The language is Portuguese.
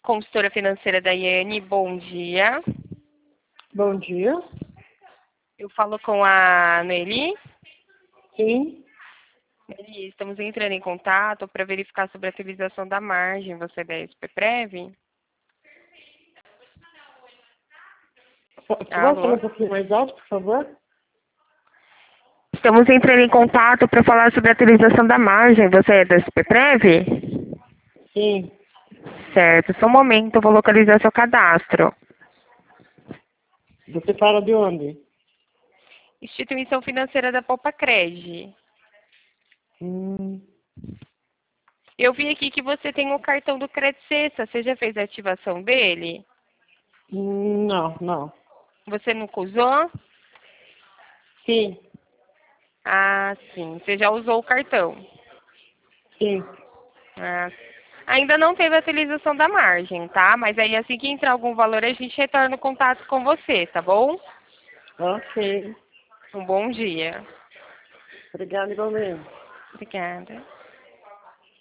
consultora financeira Daiane, bom dia. Bom dia. Eu falo com a Noeli. Sim. Noeli, estamos entrando em contato para verificar sobre a utilização da margem. Você é da SPPrev? Pode Alô? falar um pouquinho mais alto, por favor? Estamos entrando em contato para falar sobre a utilização da margem. Você é da SPPrev? Sim. Certo. Só um momento, eu vou localizar seu cadastro. Você fala de onde? Instituição Financeira da Popacred. Eu vi aqui que você tem o cartão do Credit Cessa. Você já fez a ativação dele? Não. Você nunca usou? Sim. Ah, sim. Você já usou o cartão. Sim. Ah, ainda não teve a utilização da margem, tá? Mas aí assim que entrar algum valor, a gente retorna o contato com você, tá bom? Ok. Um bom dia. Obrigado igualmente. Obrigada.